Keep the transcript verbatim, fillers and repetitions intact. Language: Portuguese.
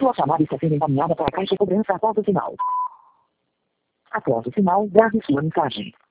Sua chamada está sendo encaminhada para a caixa de cobrança após o sinal. Após o sinal, grave sua mensagem.